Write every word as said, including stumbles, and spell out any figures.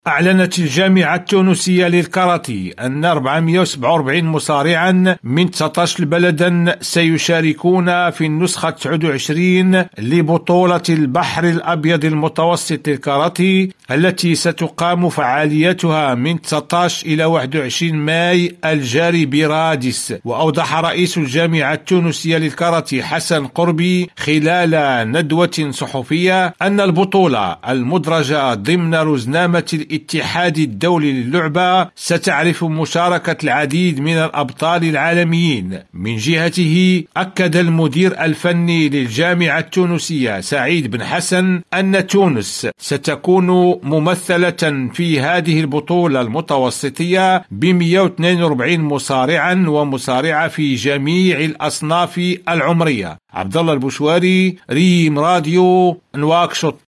أعلنت الجامعة التونسية للكاراتيه أن أربعمئة وسبعة وأربعين مصارعا من تسعة عشر بلدا سيشاركون في النسخة تسعة وعشرين لبطولة البحر الأبيض المتوسط للكاراتيه التي ستقام فعاليتها من تسعة عشر إلى واحد وعشرين ماي الجاري برادس. وأوضح رئيس الجامعة التونسية للكاراتيه حسن قربي خلال ندوة صحفية أن البطولة المدرجة ضمن رزنامة الاتحاد الدولي للعبة ستعرف مشاركة العديد من الأبطال العالميين. من جهته أكد المدير الفني للجامعة التونسية سعيد بن حسن أن تونس ستكون ممثلة في هذه البطولة المتوسطية ب مئة واثنين وأربعين مصارعا ومصارعة في جميع الأصناف العمرية. عبد الله البشواري، ريم راديو، نواكشوط.